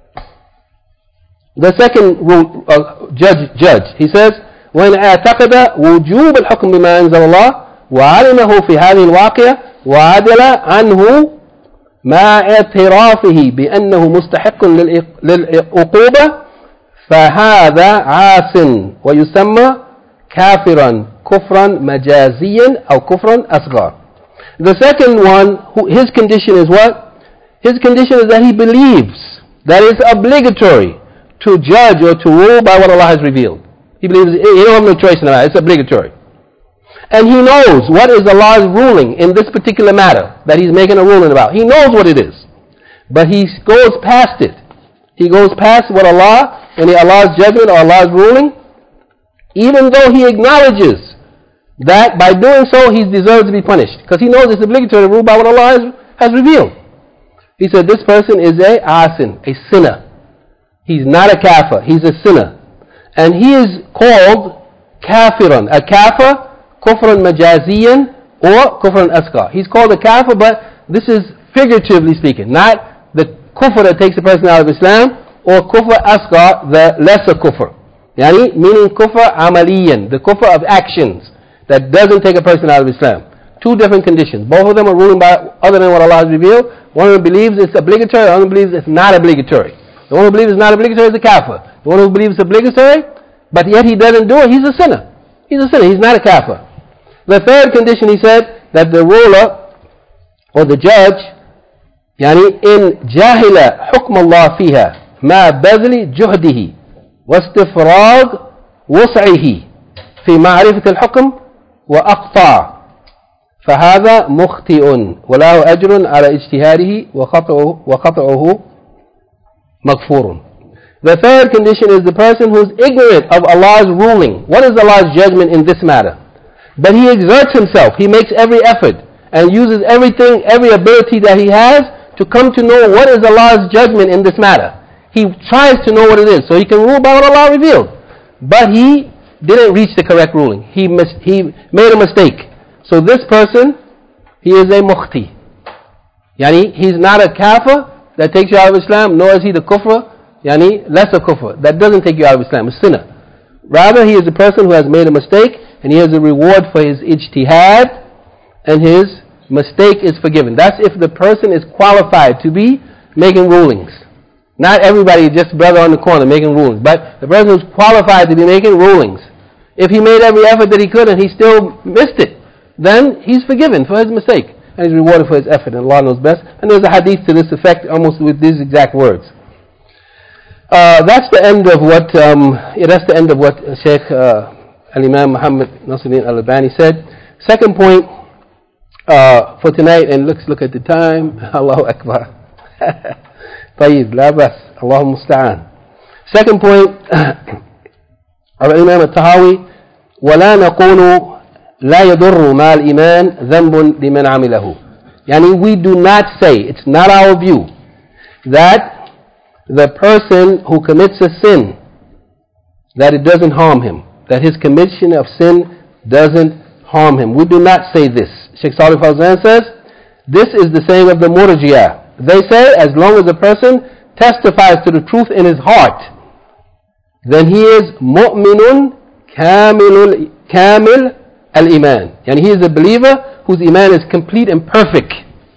S1: The second rule, uh, judge, judge, he says, وَإِنْ اعتقد وجوب الحكم بما أنزل الله وعلمه في هذه الواقعة وعدل عنه مع اعترافه بأنه مستحق للعقوبة فهذا عاص ويسمى كافرا كفرا مجازيا أو كفرا أصغر. The second one, who, his condition is what? His condition is that he believes that it's obligatory to judge or to rule by what Allah has revealed. He believes he don't have no choice in that. It's obligatory. And he knows what is Allah's ruling in this particular matter that he's making a ruling about. He knows what it is. But he goes past it. He goes past what Allah, and Allah's judgment or Allah's ruling, even though he acknowledges that by doing so he deserves to be punished. Because he knows it's obligatory to rule by what Allah has, has revealed. He said this person is a asin, a sinner. He's not a kafir, he's a sinner. And he is called kafiran. A kafir, kufran majaziyan, or kufran asghar. He's called a kafir, but this is figuratively speaking, not the kufr that takes a person out of Islam, or kufr asghar, the lesser kufr. Yani, meaning kufr amaliyan, the kufr of actions, that doesn't take a person out of Islam. Two different conditions. Both of them are ruling by other than what Allah has revealed. One of them believes it's obligatory, the other one believes it's not obligatory. The one who believes it's not obligatory is a kafir. The one who believes it's obligatory, but yet he doesn't do it, he's a sinner. He's a sinner, he's not a kafir. The third condition, he said, that the ruler or the judge, يعني إن جاهل حكم الله فيها ما بذل جهده واستفراغ وسعه في معرفة الحكم وأقطع فهذا مخطئ وله أجر على اجتهاده وخطئه وخطئه مغفور. The third condition is the person who is ignorant of Allah's ruling. What is Allah's judgment in this matter? But he exerts himself, he makes every effort and uses everything, every ability that he has to come to know what is Allah's judgment in this matter. He tries to know what it is so he can rule by what Allah revealed. But he didn't reach the correct ruling. He mis- he made a mistake. So this person, he is a mukhti. Yani, he's not a kafir that takes you out of Islam, nor is he the kufr, yani, lesser kufr, that doesn't take you out of Islam, a sinner. Rather, he is a person who has made a mistake, and he has a reward for his ijtihad, and his mistake is forgiven. That's if the person is qualified to be making rulings. Not everybody, just brother on the corner making rulings, but the person who's qualified to be making rulings. If he made every effort that he could and he still missed it, then he's forgiven for his mistake and he's rewarded for his effort, and Allah knows best. And there's a hadith to this effect, almost with these exact words. Uh, that's the end of what um, yeah, that's the end of what Shaykh uh, Al-Imam Muhammad Nasiruddin Al-Albani said. Second point uh, for tonight, and let's look at the time. Allahu Akbar. طيب لا بأس الله المستعان. Second point of Imam Al-Tahawi, ولا نقول لا يضر مع الإيمان ذنب لمن عمله. Yani, we do not say, it's not our view, that the person who commits a sin, that it doesn't harm him, that his commission of sin doesn't harm him. We do not say this. Shaykh Salih Fawzan says, this is the saying of the Murjiyah. They say, as long as a person testifies to the truth in his heart, then he is mu'minun kamilul kamil al-iman. And he is a believer whose iman is complete and perfect.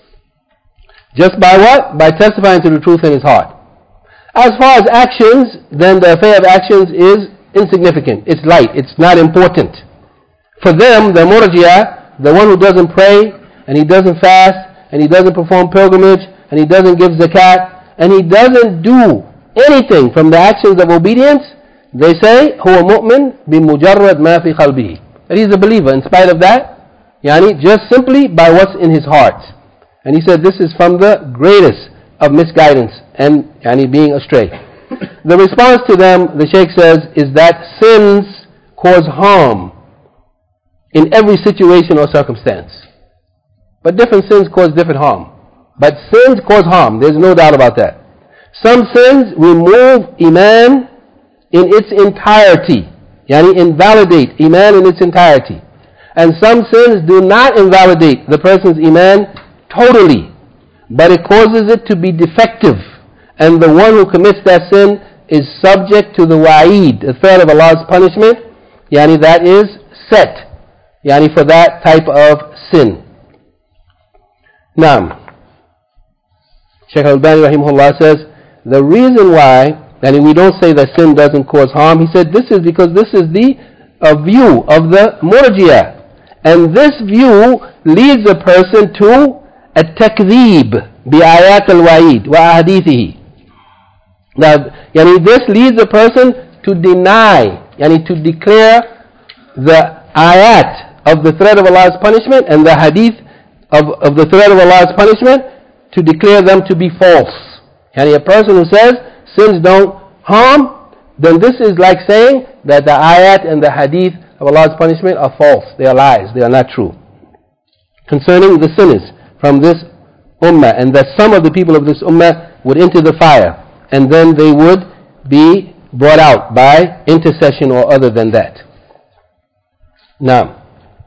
S1: Just by what? By testifying to the truth in his heart. As far as actions, then the affair of actions is insignificant. It's light. It's not important. For them, the Murjiyah, the one who doesn't pray, and he doesn't fast, and he doesn't perform pilgrimage, and he doesn't give zakat, and he doesn't do anything from the actions of obedience, they say, هو مؤمن بمجرد ما في قلبه. That he's a believer in spite of that, yani just simply by what's in his heart. And he said this is from the greatest of misguidance and yani being astray. The response to them, the Shaykh says, is that sins cause harm in every situation or circumstance. But different sins cause different harm. But sins cause harm, there's no doubt about that. Some sins remove Iman in its entirety, yani invalidate Iman in its entirety. And some sins do not invalidate the person's Iman totally, but it causes it to be defective. And the one who commits that sin is subject to the wa'id, the threat of Allah's punishment, yani that is set, yani for that type of sin. Naam. Shaykh Al-Albani rahimahullah says, the reason why, and we don't say that sin doesn't cause harm, he said this is because this is the uh, view of the Murji'ah. And this view leads a person to a takdeeb bi ayat al-wa'id wa ahadithihi. Now, yani this leads a person to deny, yani to declare the ayat of the threat of Allah's punishment and the hadith of, of the threat of Allah's punishment, to declare them to be false. Yani a person who says sins don't harm, then this is like saying that the ayat and the hadith of Allah's punishment are false. They are lies. They are not true. Concerning the sinners from this ummah, and that some of the people of this ummah would enter the fire, and then they would be brought out by intercession or other than that. Now,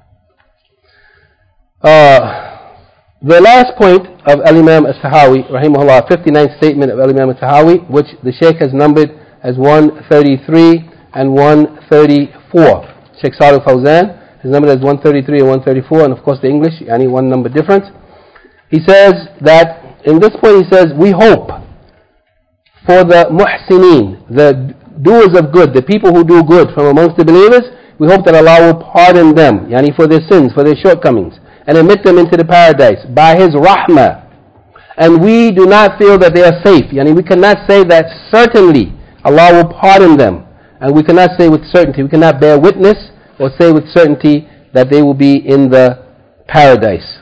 S1: uh, the last point of Al-Imam Al-Tahawi, rahimahullah, fifty-ninth statement of Al-Imam Al-Tahawi, which the Shaykh has numbered as one thirty-three and one thirty-four. Shaykh Salih Fawzan has numbered as one thirty-three and one thirty-four, and of course the English, yani one number difference. He says that, in this point he says, we hope for the muhsineen, the doers of good, the people who do good from amongst the believers, we hope that Allah will pardon them, yani for their sins, for their shortcomings, and admit them into the paradise by His rahmah. And we do not feel that they are safe. Yani we cannot say that certainly Allah will pardon them. And we cannot say with certainty, we cannot bear witness or say with certainty that they will be in the paradise.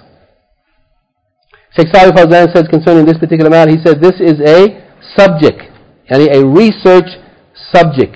S1: Shaykh Salih Fawzan says concerning this particular matter, he said this is a subject, yani a research subject.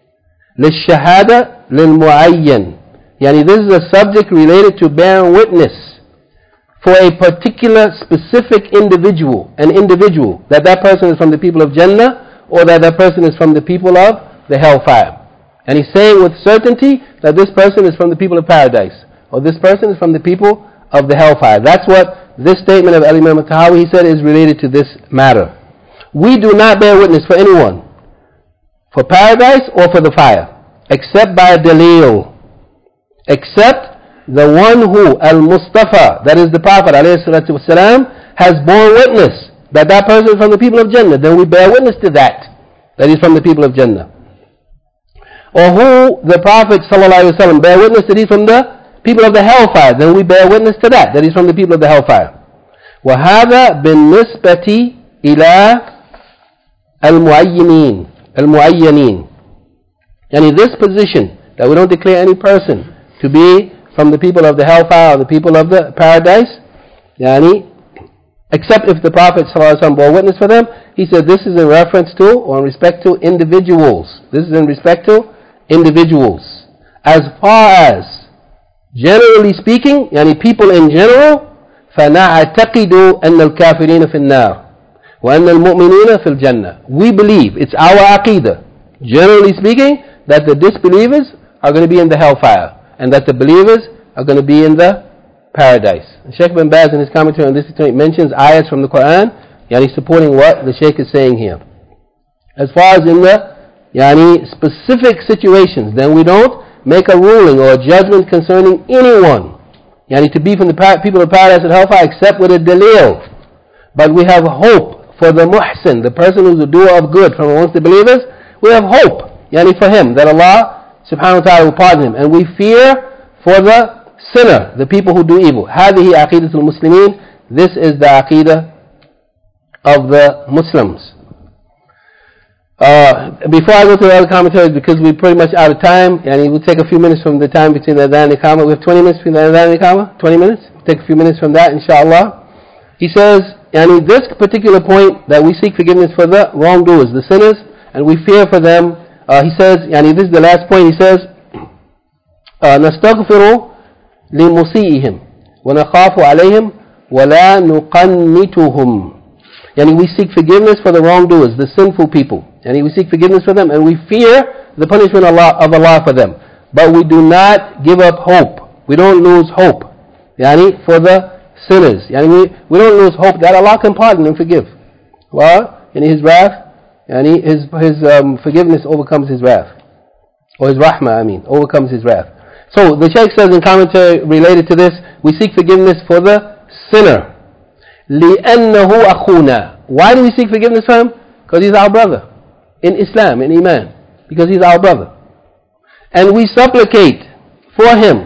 S1: للشهادة للمعين. Yani this is a subject related to bearing witness for a particular specific individual, an individual, that that person is from the people of Jannah or that that person is from the people of the hellfire. And he's saying with certainty that this person is from the people of paradise or this person is from the people of the hellfire. That's what this statement of Al-Imam Al-Tahawi, he said, is related to this matter. We do not bear witness for anyone, for paradise or for the fire, except by a dalil, except the one who, Al-Mustafa, that is the Prophet ﷺ, has borne witness that that person is from the people of Jannah. Then we bear witness to that, that he's from the people of Jannah. Or who the Prophet ﷺ bear witness that he's from the people of the hellfire, then we bear witness to that, that he's from the people of the hellfire. وَهَذَا بِالنِّسْبَةِ إِلَىٰ الْمُعَيِّنِينَ الْمُعَيَّنِينَ. Yani this position, that we don't declare any person to be from the people of the hellfire or the people of the paradise, yani, except if the Prophet ﷺ bore witness for them, he said this is in reference to, or in respect to, individuals. This is in respect to individuals. As far as, generally speaking, yani people in general, فَنَعْتَقِدُ أَنَّ الْكَافِرِينَ فِي النَّارِ وَأَنَّ الْمُؤْمِنِينَ فِي الْجَنَّةِ. We believe, it's our aqidah, generally speaking, that the disbelievers are going to be in the hellfire, and that the believers are going to be in the paradise. Shaykh bin Baz in his commentary on this mentions ayats from the Quran, yani supporting what the Shaykh is saying here. As far as in the yani specific situations, then we don't make a ruling or a judgment concerning anyone, yani to be from the people of paradise and hellfire, except with a dalil. But we have hope for the muhsin, the person who's a doer of good from amongst the believers. We have hope, yani for him, that Allah subhanahu wa ta'ala will pardon him. And we fear for the sinner, the people who do evil. هذه عقيدة المسلمين. This is the aqidah of the Muslims. Uh, before I go to the other commentaries, because we're pretty much out of time, and we'll take a few minutes from the time between the Adhan and Iqamah. We have twenty minutes between the Adhan and Iqamah. twenty minutes. Take a few minutes from that, inshallah. He says, yani this particular point that we seek forgiveness for the wrongdoers, the sinners, and we fear for them. Uh, he says, yani this is the last point. He says, نستغفر لمسيئهم ونخاف عليهم ولا نقنطهم. Yani we seek forgiveness for the wrongdoers, the sinful people. Yani we seek forgiveness for them, and we fear the punishment of Allah, of Allah for them. But we do not give up hope. We don't lose hope. Yani for the sinners. Yani we, we don't lose hope that Allah can pardon and forgive. Well, in His wrath, yani His, his um, forgiveness overcomes His wrath. Or His rahmah, I mean, overcomes His wrath. So the Shaykh says in commentary related to this, we seek forgiveness for the sinner. لِأَنَّهُ أَخُونَا. Why do we seek forgiveness for him? Because he's our brother. In Islam, in Iman. Because he's our brother. And we supplicate for him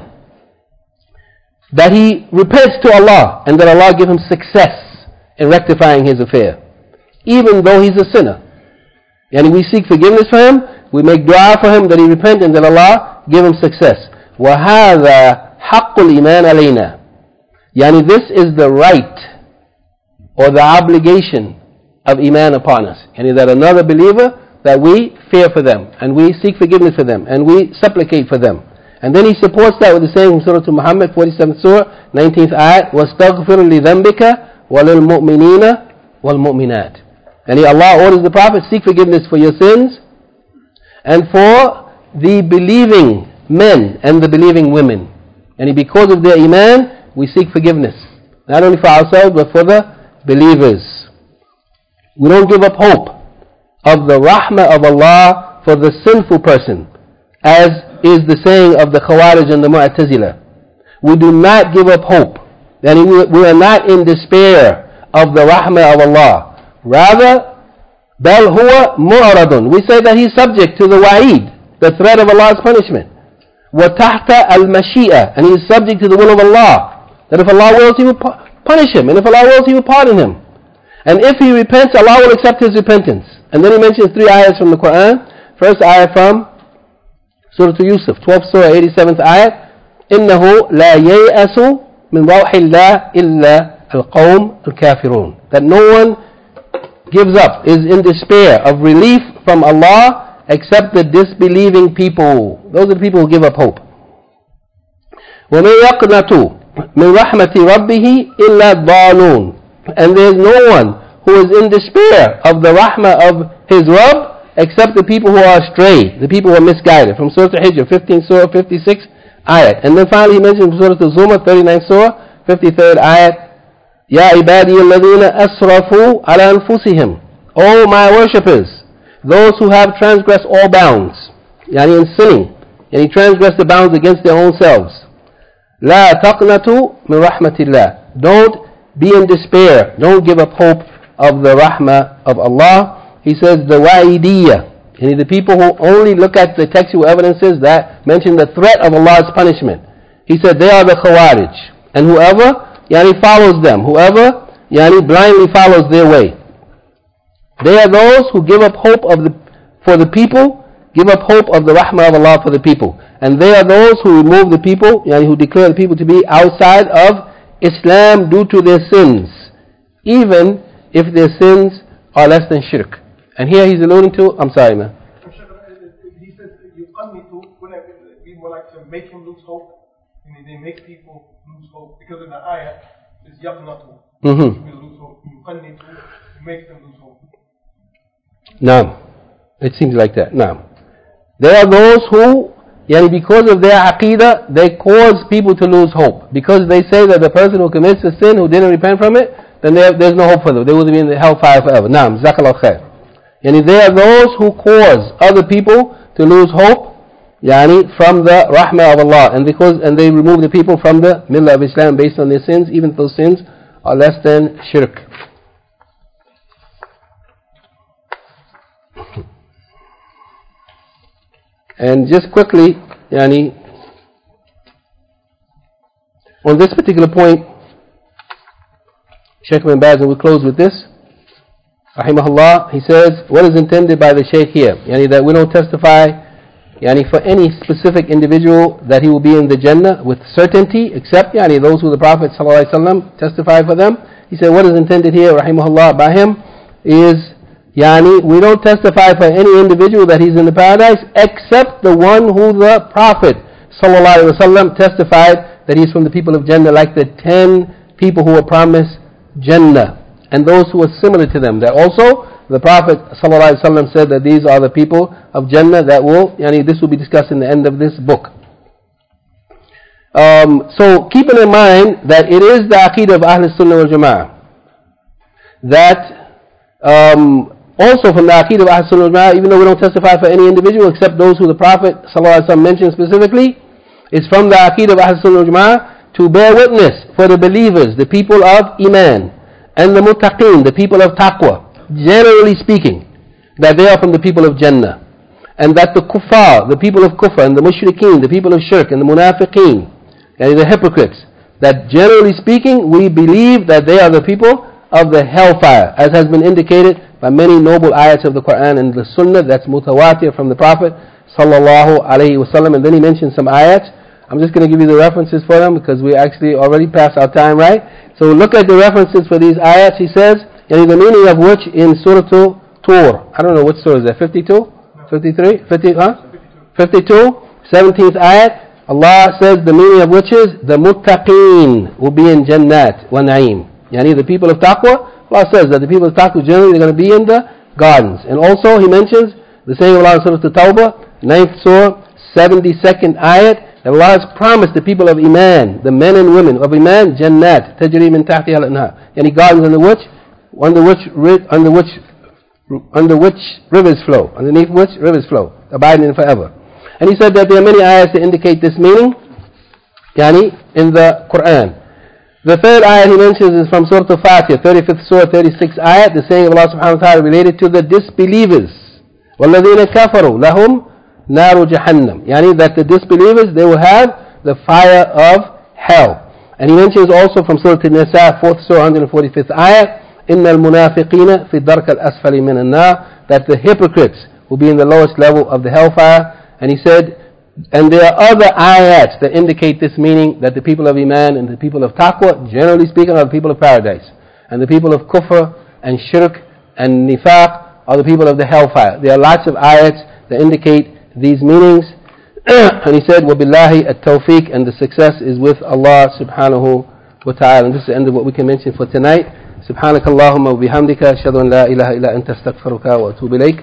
S1: that he repents to Allah and that Allah give him success in rectifying his affair. Even though he's a sinner. And we seek forgiveness for him, we make dua for him that he repent and that Allah give him success. وَهَذَا حَقُّ الْإِيمَانِ عَلَيْنَا. Yani this is the right or the obligation of Iman upon us. Yani that another believer, that we fear for them, and we seek forgiveness for them, and we supplicate for them. And then he supports that with the saying from Surah Muhammad, forty-seventh Surah, nineteenth ayat, وَاسْتَغْفِرْ لِذَنْبِكَ وَلِلْمُؤْمِنِينَ وَالْمُؤْمِنَاتِ. Yani Allah orders the Prophet, seek forgiveness for your sins, and for the believing men and the believing women. And because of their Iman, we seek forgiveness. Not only for ourselves, but for the believers. We don't give up hope of the rahmah of Allah for the sinful person, as is the saying of the Khawarij and the Mu'tazila. We do not give up hope. That we are not in despair of the rahmah of Allah. Rather, bal huwa mu'radun. We say that he's subject to the wa'id, the threat of Allah's punishment. Wa tahta al-mashi'a. And he is subject to the will of Allah. That if Allah wills, He will punish him. And if Allah wills, He will pardon him. And if he repents, Allah will accept his repentance. And then he mentions three ayahs from the Quran. First ayah from Surah Yusuf, twelfth Surah, eighty-seventh ayah. إِنَّهُ لَا يَيْأَسُ مِنْ رَوْحِ اللَّهِ إِلَّا الْقَوْمُ الْكَافِرُونَ. That no one gives up, is in despair of relief from Allah except the disbelieving people. Those are the people who give up hope. وَمَنْ يَقْنَتُ مِنْ رَحْمَةِ رَبِّهِ إِلَّا الضَّالُونَ. And there is no one who is in despair of the rahmah of his Rabb except the people who are astray, the people who are misguided. From Surah Al-Hijr, fifteenth Surah, fifty-sixth ayat. And then finally he mentions Surah Al-Zumar, thirty-ninth Surah, fifty-third ayat. Ya ibadi alladhina asrafu ala anfusihim. O my worshippers, those who have transgressed all bounds, yani in sinning, yani transgressed the bounds against their own selves. La taqnatu min rahmatillah. Don't be in despair. Don't give up hope of the rahmah of Allah. He says the wa'idiyya, and the people who only look at the textual evidences that mention the threat of Allah's punishment. He said they are the Khawarij, and whoever yani follows them, whoever yani blindly follows their way. They are those who give up hope of the for the people, give up hope of the rahmah of Allah for the people, and they are those who remove the people, yani who declare the people to be outside of Islam due to their sins, even if their sins are less than shirk. And here he's alluding to, I'm sorry man.
S3: He says, you come to, be more like to make him lose hope, and they make people lose hope, because in the ayah, it's yaqnatu,
S1: mm-hmm.
S3: you lose hope, you qannitu, you make them lose hope.
S1: No, it seems like that. No. There are those who, yani because of their aqidah, they cause people to lose hope. Because they say that the person who commits a sin, who didn't repent from it, then there, there's no hope for them. They will be in the hellfire forever. Naam, jazakallahu khair. Yani there are those who cause other people to lose hope, yani from the rahmah of Allah, and because and they remove the people from the millah of Islam based on their sins, even if those sins are less than shirk. And just quickly, yani, on this particular point, Sheikh bin Baz, and we'll close with this. rahimahullah, he says, what is intended by the Shaykh here? Yani that we don't testify yani for any specific individual that he will be in the Jannah with certainty, except yani those who the Prophet ﷺ testified for them. He said, what is intended here, rahimahullah, by him is yani we don't testify for any individual that he's in the paradise except the one who the Prophet ﷺ testified that he's from the people of Jannah, like the ten people who were promised Jannah and those who were similar to them. That also the Prophet ﷺ said that these are the people of Jannah that will, yani this will be discussed in the end of this book. Um, so keeping in mind that it is the Aqeedah of Ahl Sunnah wal Jama'ah that um, also from the Aqeedah of Ahl Sunnah wal Jama'ah, even though we don't testify for any individual except those who the Prophet ﷺ mentioned specifically, it's from the Aqeedah of Ahl Sunnah wal Jama'ah to bear witness for the believers, the people of Iman, and the Muttaqeen, the people of Taqwa, generally speaking, that they are from the people of Jannah. And that the Kuffar, the people of Kufr, and the Mushrikeen, the people of Shirk, and the Munafiqeen, and the hypocrites, that generally speaking, we believe that they are the people of the hellfire, as has been indicated by many noble ayats of the Quran and the Sunnah that's mutawatir from the Prophet sallallahu alaihi wasallam. And then he mentioned some ayats. I'm just going to give you the references for them because we actually already passed our time, right? So look at the references for these ayats. He says, and the meaning of which in Surah Tur, I don't know what surah is that, fifty-two? fifty-three? fifty, huh? fifty-two, seventeenth ayat. Allah says the meaning of which is the muttaqeen will be in Jannat wa Na'im. Yani the people of Taqwa, Allah says that the people of Taqwa generally they're going to be in the gardens. And also he mentions the saying of Allah in Surah At-Tawbah, ninth surah, seventy-second ayat, that Allah has promised the people of Iman, the men and women of Iman, Jannat, tajri min tahtiha al-anhar. Yani gardens under which, under which, under which, under which rivers flow, underneath which rivers flow, abiding in forever. And he said that there are many ayahs that indicate this meaning, yani in the Quran. The third ayah he mentions is from Surah Al-Fatiha, thirty-fifth surah, thirty-sixth ayat, the saying of Allah subhanahu wa ta'ala related to the disbelievers. وَالَّذِينَ كَفَرُوا لَهُمْ نَارُ جَهَنَّمْ. Yani that the disbelievers, they will have the fire of hell. And he mentions also from Surah An-Nisa, fourth surah, one hundred forty-fifth ayat, إِنَّ الْمُنَافِقِينَ فِي الدَّرْكَ الْأَسْفَلِ مِنَ النَّارِ, that the hypocrites will be in the lowest level of the hellfire. And he said, and there are other ayats that indicate this meaning, that the people of Iman and the people of Taqwa, generally speaking, are the people of paradise. And the people of Kufr and Shirk and Nifaq are the people of the hellfire. There are lots of ayats that indicate these meanings. And he said, وَبِاللَّهِ التَّوْفِيقِ, and the success is with Allah subhanahu wa ta'ala. And this is the end of what we can mention for tonight. سبحانك اللهم وبحمدك أشهد أن لا إله إلا أنت أستغفرك وأتوب إليك.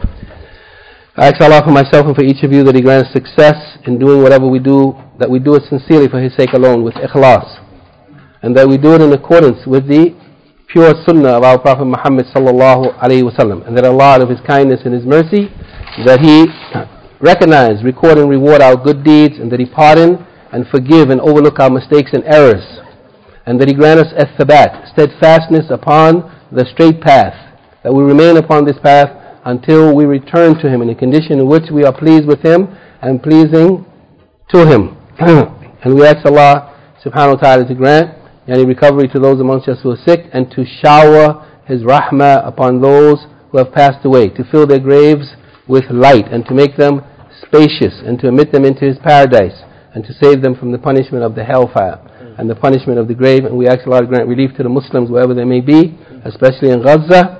S1: I ask Allah for myself and for each of you that He grants success in doing whatever we do, that we do it sincerely for His sake alone, with ikhlas, and that we do it in accordance with the pure sunnah of our Prophet Muhammad sallallahu alaihi wasallam, and that Allah, out of His kindness and His mercy, that He recognize, record and reward our good deeds, and that He pardon and forgive and overlook our mistakes and errors, and that He grant us as-thabat, steadfastness upon the straight path, that we remain upon this path until we return to Him in a condition in which we are pleased with Him and pleasing to Him. And we ask Allah subhanahu wa ta'ala to grant any recovery to those amongst us who are sick, and to shower His rahmah upon those who have passed away, to fill their graves with light, and to make them spacious, and to admit them into His paradise, and to save them from the punishment of the hellfire and the punishment of the grave. And we ask Allah to grant relief to the Muslims wherever they may be, especially in Gaza.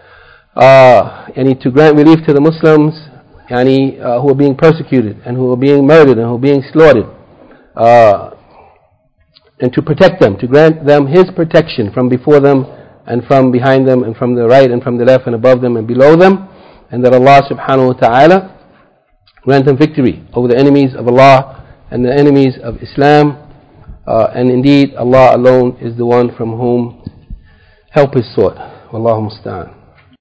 S1: Uh, and to grant relief to the Muslims yani, uh, who are being persecuted, and who are being murdered, and who are being slaughtered, uh, and to protect them, to grant them His protection from before them, and from behind them, and from the right, and from the left, and above them, and below them, and that Allah subhanahu wa ta'ala grant them victory over the enemies of Allah and the enemies of Islam. Uh, and indeed Allah alone is the one from whom help is sought. Wallahu musta'an.